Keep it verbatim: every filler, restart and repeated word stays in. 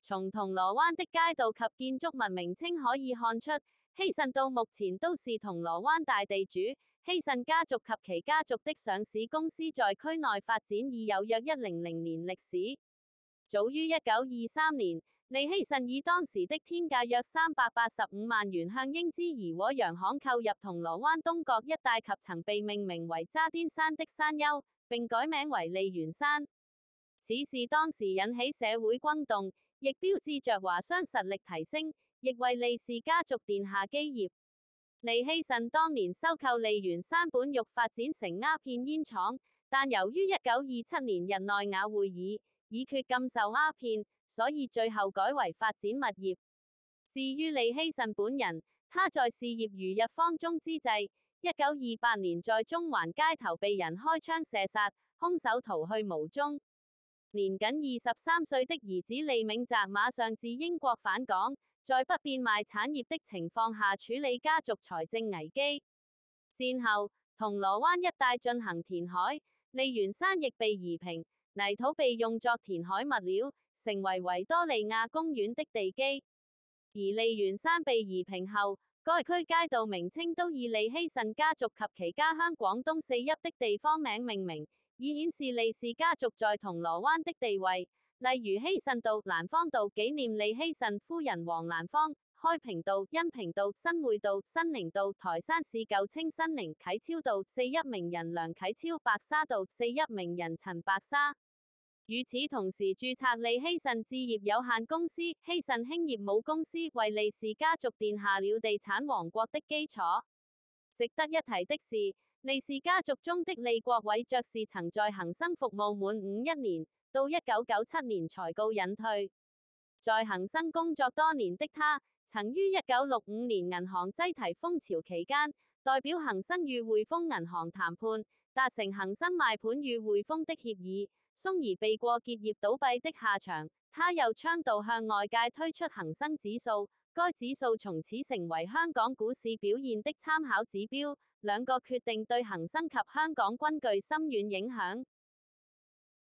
從銅鑼灣的街道及建築物名稱可以看出，希慎到目前都是銅鑼灣大地主。希慎家族及其家族的上市公司在區內發展已有約一百年歷史。早於一九二三年，利希慎以當時的天價約三百八十五萬元向英資怡和洋行購入銅鑼灣東角一帶及曾被命名為渣甸山的山丘，並改名為利園山。此事當時引起社會轟動，亦標誌着華商實力提升，亦為利氏家族奠下基業。利希慎當年收購利園山本欲發展成鴉片煙廠，但由於一九二七年日內瓦會議議決禁售鴉片，所以最後改為發展物業。至於利希慎本人，他在事業如日方中之際，一九二八年在中環街頭被人開槍射殺，兇手逃去無蹤。年僅二十三歲的兒子利銘澤馬上自英國返港，在不變賣產業的情況下處理家族財政危機。戰後，銅鑼灣一帶進行填海，利園山亦被移平，泥土被用作填海物料，成為維多利亞公園的地基。而利園山被移平後，該區街道名稱都以利希慎家族及其家鄉廣東四邑的地方名命名，以顯示利氏家族在銅鑼灣的地位。例如希慎道、蘭芳道紀念利希慎夫人黃蘭芳，開平道、恩平道、新會道、新寧道、台山市舊稱新寧、啟超道四邑名人梁啟超、白沙道四邑名人陳白沙。與此同時，註冊利希慎置業有限公司、希慎興業母公司為利氏家族奠下了地產王國的基礎。值得一提的是，利氏家族中的利國偉爵士曾在恒生服務滿五一年，到一九九七年才告隱退。在恒生工作多年的他，曾於一九六五年銀行擠提風潮期間，代表恒生與匯豐銀行談判，達成恒生賣盤與匯豐的協議，鬆而避過結業倒閉的下場。他又倡導向外界推出恒生指數，該指數從此成為香港股市表現的參考指標。兩個決定對恒生及香港均具深遠影響。